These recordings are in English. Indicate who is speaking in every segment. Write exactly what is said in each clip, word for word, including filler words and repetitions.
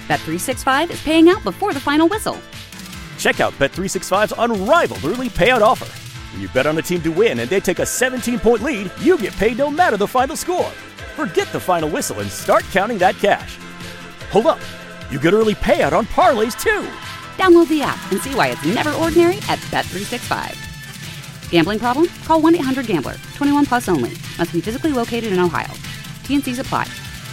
Speaker 1: Bet three sixty-five is paying out before the final whistle.
Speaker 2: Check out Bet three sixty-five's unrivaled early payout offer. When you bet on a team to win and they take a seventeen-point lead, you get paid no matter the final score. Forget the final whistle and start counting that cash. Hold up. You get early payout on parlays, too.
Speaker 1: Download the app and see why it's never ordinary at Bet three sixty-five. Gambling problem? Call one eight hundred gambler. twenty-one plus only. Must be physically located in Ohio. T and C's apply.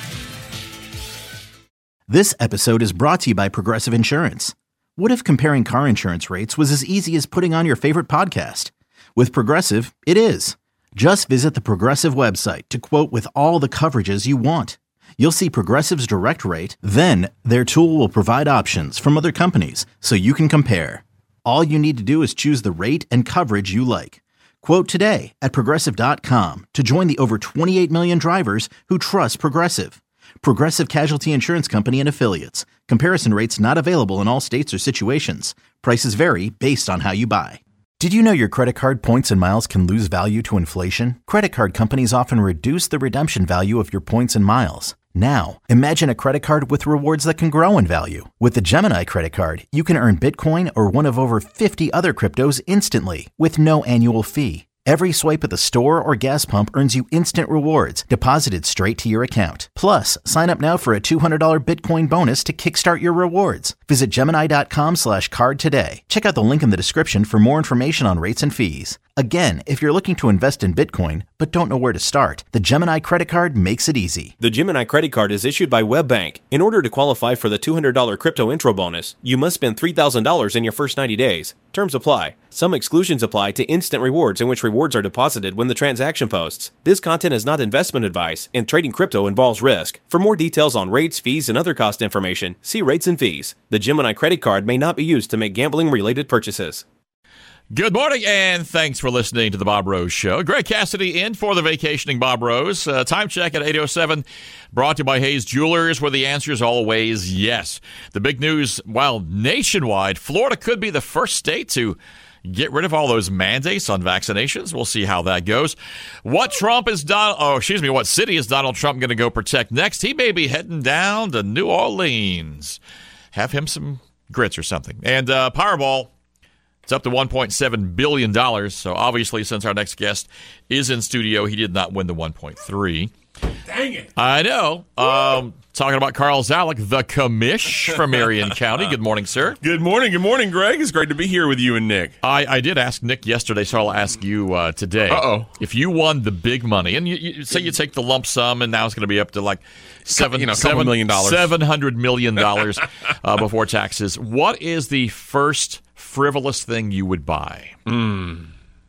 Speaker 3: This episode is brought to you by Progressive Insurance. What if comparing car insurance rates was as easy as putting on your favorite podcast? With Progressive, it is. Just visit the Progressive website to quote with all the coverages you want. You'll see Progressive's direct rate, then their tool will provide options from other companies so you can compare. All you need to do is choose the rate and coverage you like. Quote today at Progressive dot com to join the over twenty-eight million drivers who trust Progressive. Progressive Casualty Insurance Company and Affiliates. Comparison rates not available in all states or situations. Prices vary based on how you buy. Did you know your credit card points and miles can lose value to inflation? Credit card companies often reduce the redemption value of your points and miles. Now, imagine a credit card with rewards that can grow in value. With the Gemini credit card, you can earn Bitcoin or one of over fifty other cryptos instantly with no annual fee. Every swipe at the store or gas pump earns you instant rewards deposited straight to your account. Plus, sign up now for a two hundred dollars Bitcoin bonus to kickstart your rewards. Visit Gemini.com slash card today. Check out the link in the description for more information on rates and fees. Again, if you're looking to invest in Bitcoin but don't know where to start, the Gemini credit card makes it easy.
Speaker 4: The Gemini credit card is issued by WebBank. In order to qualify for the two hundred dollars crypto intro bonus, you must spend three thousand dollars in your first ninety days. Terms apply. Some exclusions apply to instant rewards, in which rewards are deposited when the transaction posts. This content is not investment advice, and trading crypto involves risk. For more details on rates, fees, and other cost information, see rates and fees. The Gemini credit card may not be used to make gambling-related purchases.
Speaker 5: Good morning, and thanks for listening to the Bob Rose Show. Greg Cassidy in for the vacationing Bob Rose. Uh, time check at eight oh seven, brought to you by Hayes Jewelers, where the answer is always yes. The big news, well, nationwide, Florida could be the first state to get rid of all those mandates on vaccinations. We'll see how that goes. What Trump is Donald, oh, excuse me, what city is Donald Trump going to go protect next? He may be heading down to New Orleans. Have him some grits or something. And uh, Powerball, it's up to one point seven billion dollars. So obviously, since our next guest is in studio, he did not win the one point three.
Speaker 6: Dang it.
Speaker 5: I know. Um, talking about Carl Zalek, the commish from Marion County. Good morning, sir.
Speaker 6: Good morning. Good morning, Greg. It's great to be here with you and Nick.
Speaker 5: I, I did ask Nick yesterday, so I'll ask you uh, today.
Speaker 6: Uh-oh.
Speaker 5: If you won the big money, and you, you say you take the lump sum, and now it's going to be up to like seven,
Speaker 6: you know,
Speaker 5: seven
Speaker 6: million dollars.
Speaker 5: seven hundred million dollars uh, before taxes. What is the first frivolous thing you would buy?
Speaker 6: Mm.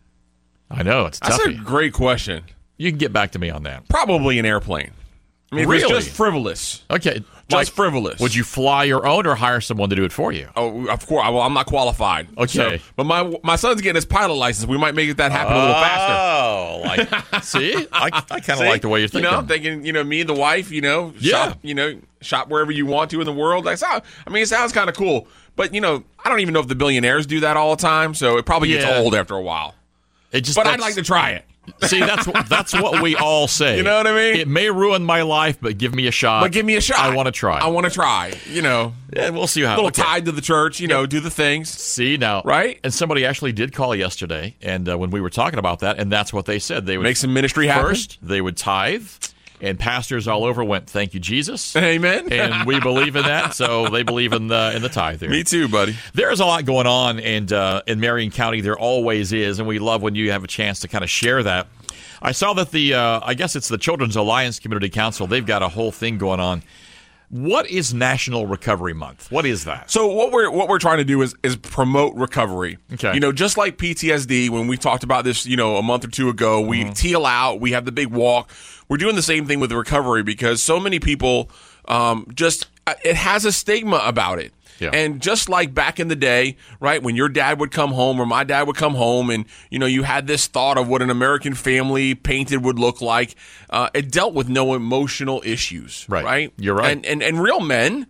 Speaker 5: I know, it's tough.
Speaker 6: That's a great question.
Speaker 5: You can get back to me on that.
Speaker 6: Probably an airplane. I mean,
Speaker 5: really?
Speaker 6: If it's just frivolous.
Speaker 5: Okay.
Speaker 6: Just
Speaker 5: like,
Speaker 6: frivolous.
Speaker 5: Would you fly your own or hire someone to do it for you?
Speaker 6: Oh, of course. Well, I'm not qualified.
Speaker 5: Okay.
Speaker 6: So, but my my son's getting his pilot license. We might make that happen
Speaker 5: oh,
Speaker 6: a little faster.
Speaker 5: Oh, like, see? I, I kind of like the way you're thinking.
Speaker 6: You know, I'm thinking, you know, me and the wife, you know,
Speaker 5: yeah.
Speaker 6: shop, you know, shop wherever you want to in the world. Like, so, I mean, it sounds kind of cool. But, you know, I don't even know if the billionaires do that all the time, so it probably gets
Speaker 5: yeah.
Speaker 6: old after a while.
Speaker 5: It just,
Speaker 6: but I'd like to try it.
Speaker 5: See, that's that's what we all say.
Speaker 6: You know what I mean?
Speaker 5: It may ruin my life, but give me a shot.
Speaker 6: But give me a shot.
Speaker 5: I want to try.
Speaker 6: I want to try. You know.
Speaker 5: Yeah, we'll see how.
Speaker 6: A little
Speaker 5: okay.
Speaker 6: tied to the church, you know, yeah. do the things.
Speaker 5: See, now.
Speaker 6: Right?
Speaker 5: And somebody actually did call yesterday, and uh, when we were talking about that, and that's what they said. They would
Speaker 6: make some ministry happen.
Speaker 5: First, they would tithe. And pastors all over went, thank you, Jesus.
Speaker 6: Amen.
Speaker 5: And we believe in that, so they believe in the in the tithe there.
Speaker 6: Me too, buddy.
Speaker 5: There's a lot going on, and uh, in Marion County, there always is, and we love when you have a chance to kind of share that. I saw that the, uh, I guess it's the Children's Alliance Community Council, they've got a whole thing going on. What is National Recovery Month? What is that?
Speaker 6: So what we're what we're trying to do is is promote recovery.
Speaker 5: Okay.
Speaker 6: You know, just like P T S D, when we talked about this, you know, a month or two ago, we mm-hmm. teal out, we have the big walk. We're doing the same thing with recovery because so many people um, just, it has a stigma about it.
Speaker 5: Yeah.
Speaker 6: And just like back in the day, right, when your dad would come home or my dad would come home and, you know, you had this thought of what an American family painted would look like, uh, it dealt with no emotional issues.
Speaker 5: Right.
Speaker 6: Right?
Speaker 5: You're right.
Speaker 6: And, and, and real men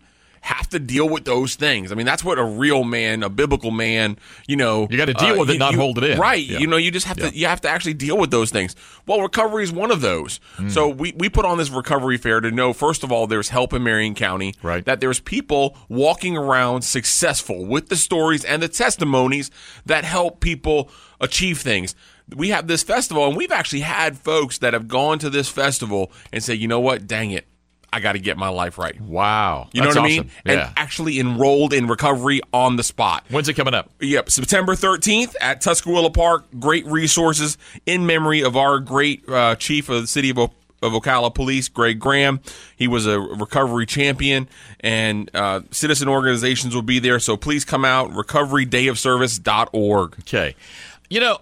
Speaker 6: have to deal with those things. I mean, that's what a real man, a biblical man, you know.
Speaker 5: You got to deal
Speaker 6: uh,
Speaker 5: with it,
Speaker 6: you,
Speaker 5: not
Speaker 6: you,
Speaker 5: hold it in.
Speaker 6: Right.
Speaker 5: Yeah.
Speaker 6: You know, you just have
Speaker 5: yeah.
Speaker 6: to you have to actually deal with those things. Well, recovery is one of those. Mm. So we, we put on this recovery fair to know, first of all, there's help in Marion County.
Speaker 5: Right.
Speaker 6: That there's people walking around successful with the stories and the testimonies that help people achieve things. We have this festival, and we've actually had folks that have gone to this festival and say, you know what, dang it, I got to get my life right.
Speaker 5: Wow.
Speaker 6: You know
Speaker 5: That's
Speaker 6: what
Speaker 5: awesome.
Speaker 6: I mean?
Speaker 5: Yeah.
Speaker 6: And actually enrolled in recovery on the spot.
Speaker 5: When's it coming up?
Speaker 6: Yep, September thirteenth at Tuscarora Park. Great resources in memory of our great uh, chief of the city of, o- of Ocala Police, Greg Graham. He was a recovery champion, and uh, citizen organizations will be there. So please come out, recovery day of service dot org.
Speaker 5: Okay. You know,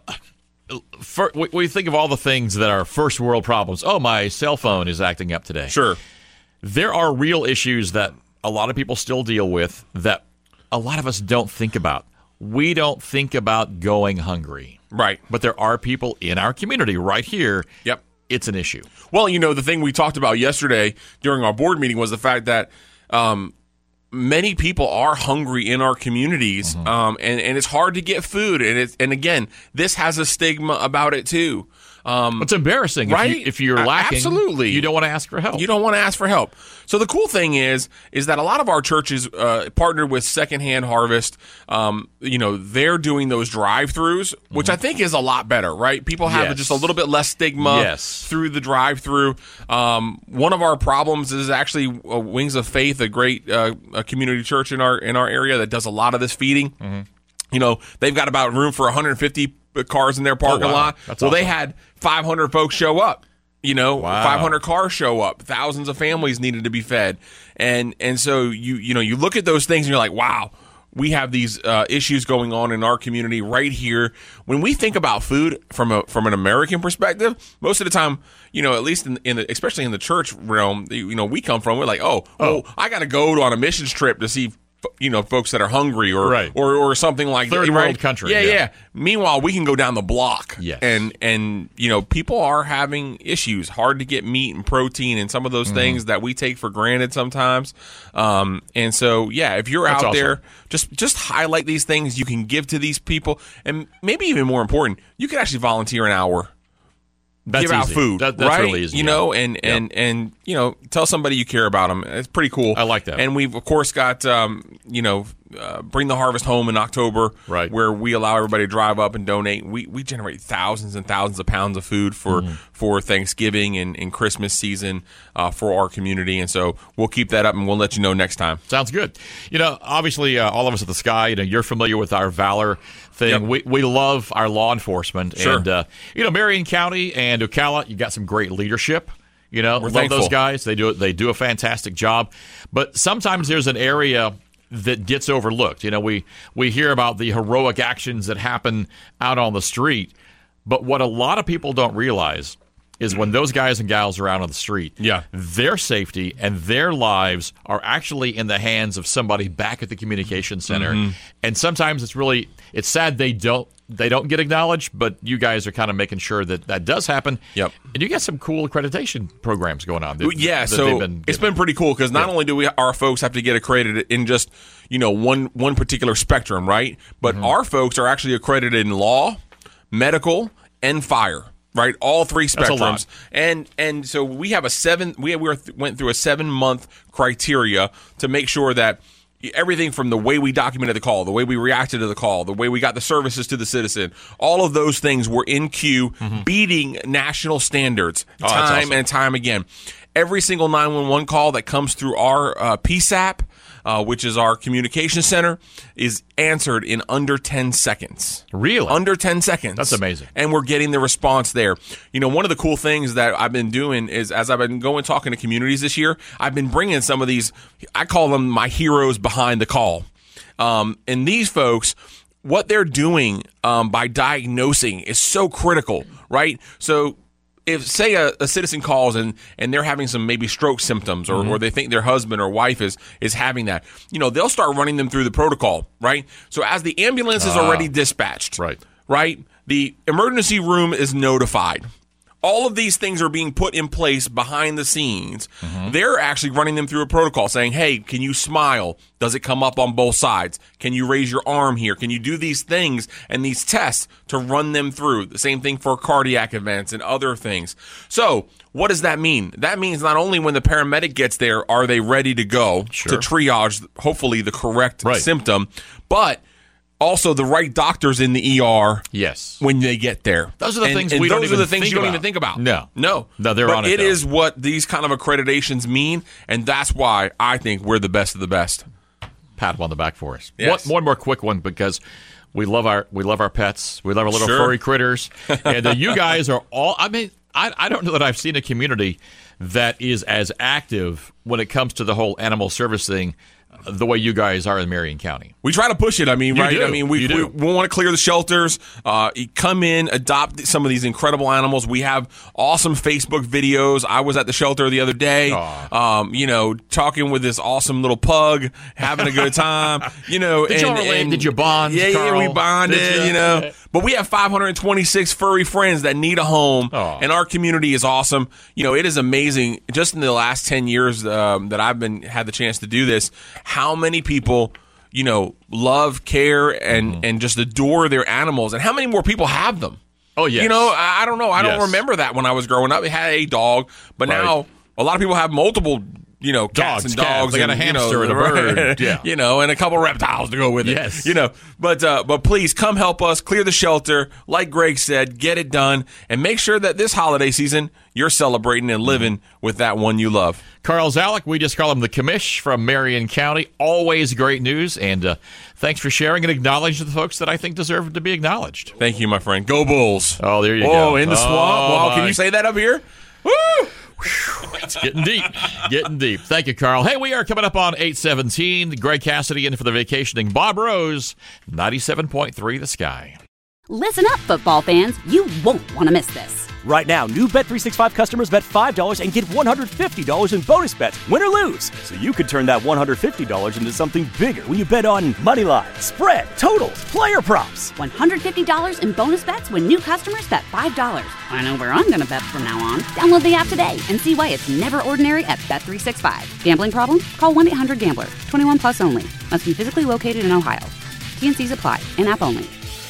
Speaker 5: for, we, we think of all the things that are first world problems. Oh, my cell phone is acting up today.
Speaker 6: Sure.
Speaker 5: There are real issues that a lot of people still deal with that a lot of us don't think about. We don't think about going hungry.
Speaker 6: Right.
Speaker 5: But there are people in our community right here.
Speaker 6: Yep.
Speaker 5: It's an issue.
Speaker 6: Well, you know, the thing we talked about yesterday during our board meeting was the fact that um, many people are hungry in our communities, mm-hmm. um, and, and it's hard to get food. And it's, and again, this has a stigma about it too. Um,
Speaker 5: it's embarrassing,
Speaker 6: right?
Speaker 5: If, you, if you're lacking,
Speaker 6: absolutely,
Speaker 5: you don't want to ask for help.
Speaker 6: You don't want to ask for help. So the cool thing is, is that a lot of our churches uh, partnered with Secondhand Harvest. Um, you know, they're doing those drive-throughs, which mm-hmm. I think is a lot better, right? People have
Speaker 5: yes.
Speaker 6: just a little bit less stigma
Speaker 5: yes.
Speaker 6: through the drive-through. Um, one of our problems is actually uh, Wings of Faith, a great uh, a community church in our in our area that does a lot of this feeding. Mm-hmm. You know, they've got about room for one hundred fifty cars in their parking
Speaker 5: oh, wow.
Speaker 6: lot.
Speaker 5: That's
Speaker 6: well,
Speaker 5: awesome.
Speaker 6: They had five hundred folks show up. You know,
Speaker 5: wow.
Speaker 6: five hundred cars show up. Thousands of families needed to be fed, and and so you you know you look at those things and you're like, wow, we have these uh, issues going on in our community right here. When we think about food from a from an American perspective, most of the time, you know, at least in, in the, especially in the church realm, you know, we come from, we're like, oh, oh, oh I got to go on a missions trip to see, you know, folks that are hungry or
Speaker 5: right.
Speaker 6: or, or something like
Speaker 5: third
Speaker 6: that.
Speaker 5: world
Speaker 6: Right?
Speaker 5: country.
Speaker 6: Yeah,
Speaker 5: yeah,
Speaker 6: yeah. Meanwhile, we can go down the block.
Speaker 5: Yes.
Speaker 6: And and you know, people are having issues, hard to get meat and protein and some of those mm-hmm. things that we take for granted sometimes. Um, and so yeah, if you're
Speaker 5: That's
Speaker 6: out
Speaker 5: awesome.
Speaker 6: there, just just highlight these things you can give to these people, and maybe even more important, you can actually volunteer an hour.
Speaker 5: That's
Speaker 6: give out
Speaker 5: easy.
Speaker 6: food,
Speaker 5: that, that's
Speaker 6: right?
Speaker 5: really easy.
Speaker 6: You
Speaker 5: yeah.
Speaker 6: know, and,
Speaker 5: yep.
Speaker 6: and, and, you know, tell somebody you care about them. It's pretty cool.
Speaker 5: I like that.
Speaker 6: And we've, of course, got, um, you know, uh, Bring the Harvest Home in October,
Speaker 5: right.
Speaker 6: where we allow everybody to drive up and donate. We we generate thousands and thousands of pounds of food for, mm. for Thanksgiving and, and Christmas season uh, for our community. And so we'll keep that up, and we'll let you know next time.
Speaker 5: Sounds good. You know, obviously, uh, all of us at the Sky, you know, you're familiar with our Valor thing.
Speaker 6: Yep.
Speaker 5: We we love our law enforcement.
Speaker 6: Sure.
Speaker 5: And, uh, you know, Marion County and Ocala, you got some great leadership. You know,
Speaker 6: We're
Speaker 5: love
Speaker 6: thankful.
Speaker 5: those guys. They do they do a fantastic job. But sometimes there's an area that gets overlooked. You know, we we hear about the heroic actions that happen out on the street, but what a lot of people don't realize is when those guys and gals are out on the street,
Speaker 6: yeah.
Speaker 5: their safety and their lives are actually in the hands of somebody back at the communication center. Mm-hmm. And sometimes it's really it's sad they don't they don't get acknowledged, but you guys are kind of making sure that that does happen.
Speaker 6: Yep.
Speaker 5: And you got some cool accreditation programs going on. That,
Speaker 6: yeah,
Speaker 5: that
Speaker 6: so
Speaker 5: been
Speaker 6: it's been pretty cool because not
Speaker 5: yeah.
Speaker 6: only do we our folks have to get accredited in just you know one one particular spectrum, right? But mm-hmm. our folks are actually accredited in law, medical, and fire. Right, all three spectrums, and and so we have a seven. We we went through a seven month criteria to make sure that everything from the way we documented the call, the way we reacted to the call, the way we got the services to the citizen, all of those things were in queue, mm-hmm. beating national standards
Speaker 5: oh,
Speaker 6: time
Speaker 5: awesome.
Speaker 6: and time again. Every single nine one one call that comes through our uh, P S A P, uh, which is our communication center, is answered in under ten seconds.
Speaker 5: Really?
Speaker 6: Under ten seconds.
Speaker 5: That's amazing.
Speaker 6: And we're getting the response there. You know, one of the cool things that I've been doing is as I've been going talking to communities this year, I've been bringing some of these, I call them my heroes behind the call. Um, and these folks, what they're doing um, by diagnosing is so critical, right? So if, say, a, a citizen calls and, and they're having some maybe stroke symptoms or, mm-hmm. or they think their husband or wife is is having that, you know, they'll start running them through the protocol, right? So as the ambulance is
Speaker 5: ah,
Speaker 6: already dispatched,
Speaker 5: right,
Speaker 6: right, the emergency room is notified. all of these things are being put in place behind the scenes. Mm-hmm. They're actually running them through a protocol saying, hey, can you smile? Does it come up on both sides? Can you raise your arm here? Can you do these things and these tests to run them through? The same thing for cardiac events and other things. So what does that mean? That means not only when the paramedic gets there are they ready to go sure. to triage, hopefully, the correct right. symptom, but also the right doctors in the E R
Speaker 5: yes.
Speaker 6: when they get there.
Speaker 5: Those are the
Speaker 6: and,
Speaker 5: things
Speaker 6: and
Speaker 5: we
Speaker 6: those
Speaker 5: don't
Speaker 6: are
Speaker 5: even
Speaker 6: the things
Speaker 5: think
Speaker 6: you don't
Speaker 5: about.
Speaker 6: even think about.
Speaker 5: No.
Speaker 6: No.
Speaker 5: No, they're
Speaker 6: but
Speaker 5: on it,
Speaker 6: it
Speaker 5: though.
Speaker 6: is what these kind of accreditations mean, and that's why I think we're the best of the best.
Speaker 5: Pat him on the back for us.
Speaker 6: Yes.
Speaker 5: One, one more quick one because we love our we love our pets. We love our little
Speaker 6: sure.
Speaker 5: furry critters. And uh, you guys are all, I mean, I, I don't know that I've seen a community that is as active when it comes to the whole animal service thing the way you guys are in Marion County.
Speaker 6: We try to push it. I mean,
Speaker 5: you
Speaker 6: right?
Speaker 5: Do.
Speaker 6: I mean, we, we, we want to clear the shelters, uh, come in, adopt some of these incredible animals. We have awesome Facebook videos. I was at the shelter the other day, um, you know, talking with this awesome little pug, having a good time, you know.
Speaker 5: Did,
Speaker 6: and,
Speaker 5: you
Speaker 6: and,
Speaker 5: did you bond,
Speaker 6: Yeah,
Speaker 5: Carl?
Speaker 6: yeah, we bonded, you? you know. But we have five hundred twenty-six furry friends that need a home, Aww. and our community is awesome. You know, it is amazing. Just in the last ten years um, that I've been had the chance to do this, how many people, you know, love, care, and, mm-hmm. and just adore their animals, and how many more people have them?
Speaker 5: Oh, yes.
Speaker 6: You know, I, I don't know. I
Speaker 5: yes.
Speaker 6: don't remember that when I was growing up. We had a dog, but right. now a lot of people have multiple. You know, cats
Speaker 5: dogs,
Speaker 6: and dogs.
Speaker 5: Cats. They got
Speaker 6: and,
Speaker 5: a hamster
Speaker 6: you know,
Speaker 5: and a bird. Yeah.
Speaker 6: You know, and a couple reptiles to go with it.
Speaker 5: Yes.
Speaker 6: You know, but uh, but please come help us clear the shelter. Like Greg said, get it done, and make sure that this holiday season you're celebrating and living mm-hmm. with that one you love.
Speaker 5: Carl Zalek, we just call him the commish from Marion County. Always great news, and uh, thanks for sharing and acknowledging the folks that I think deserve to be acknowledged.
Speaker 6: Thank you, my friend. Go Bulls.
Speaker 5: Oh, there you
Speaker 6: oh,
Speaker 5: go.
Speaker 6: Oh, in the swamp.
Speaker 5: Oh,
Speaker 6: wow, can you say that up here? Woo!
Speaker 5: It's getting deep. Getting deep. Thank you, Carl. Hey, we are coming up on eight seventeen. Greg Cassidy in for the vacationing Bob Rose, ninety-seven point three The Sky.
Speaker 1: Listen up, football fans. You won't want to miss this.
Speaker 2: Right now, new Bet three sixty-five customers bet five dollars and get one hundred fifty dollars in bonus bets, win or lose. So you could turn that one hundred fifty dollars into something bigger when you bet on money line, spread, totals, player props.
Speaker 1: one hundred fifty dollars in bonus bets when new customers bet five dollars. I know where I'm going to bet from now on. Download the app today and see why it's never ordinary at Bet three sixty-five. Gambling problem? Call one eight hundred gambler. twenty-one plus only. Must be physically located in Ohio. T N Cs apply. In-app only.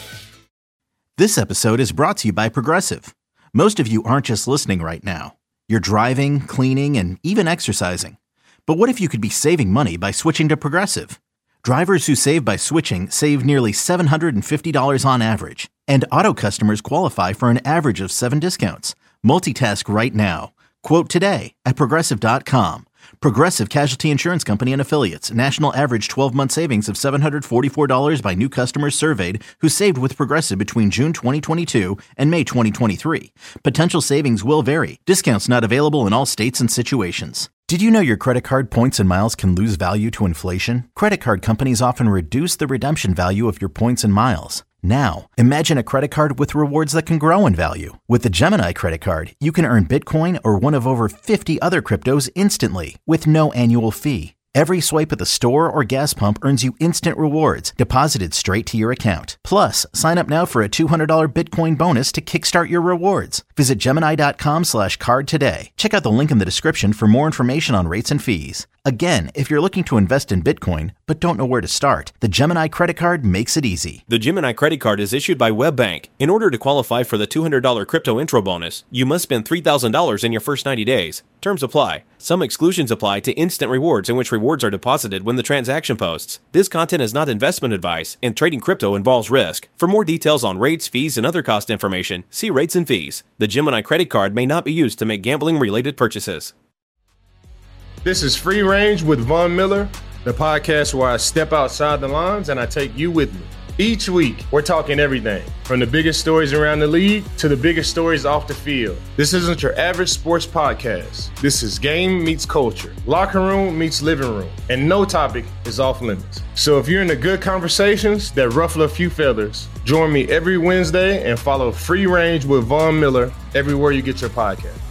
Speaker 3: This episode is brought to you by Progressive. Most of you aren't just listening right now. You're driving, cleaning, and even exercising. But what if you could be saving money by switching to Progressive? Drivers who save by switching save nearly seven hundred fifty dollars on average. And auto customers qualify for an average of seven discounts. Multitask right now. Quote today at Progressive dot com. Progressive Casualty Insurance Company and Affiliates. National average twelve-month savings of seven hundred forty-four dollars by new customers surveyed who saved with Progressive between June twenty twenty-two and May twenty twenty-three. Potential savings will vary. Discounts not available in all states and situations. Did you know your credit card points and miles can lose value to inflation? Credit card companies often reduce the redemption value of your points and miles. Now, imagine a credit card with rewards that can grow in value. With the Gemini credit card, you can earn Bitcoin or one of over fifty other cryptos instantly with no annual fee. Every swipe at the store or gas pump earns you instant rewards deposited straight to your account. Plus, sign up now for a two hundred dollars Bitcoin bonus to kickstart your rewards. Visit Gemini dot com slash card today. Check out the link in the description for more information on rates and fees. Again, if you're looking to invest in Bitcoin but don't know where to start, the Gemini credit card makes it easy.
Speaker 4: The Gemini credit card is issued by WebBank. In order to qualify for the two hundred dollars crypto intro bonus, you must spend three thousand dollars in your first ninety days. Terms apply. Some exclusions apply to instant rewards, in which rewards are deposited when the transaction posts. This content is not investment advice, and trading crypto involves risk. For more details on rates, fees, and other cost information, see rates and fees. The Gemini credit card may not be used to make gambling-related purchases.
Speaker 7: This is Free Range with Von Miller, the podcast where I step outside the lines and I take you with me. Each week, we're talking everything from the biggest stories around the league to the biggest stories off the field. This isn't your average sports podcast. This is game meets culture, locker room meets living room, and no topic is off limits. So if you're into good conversations that ruffle a few feathers, join me every Wednesday and follow Free Range with Von Miller everywhere you get your podcast.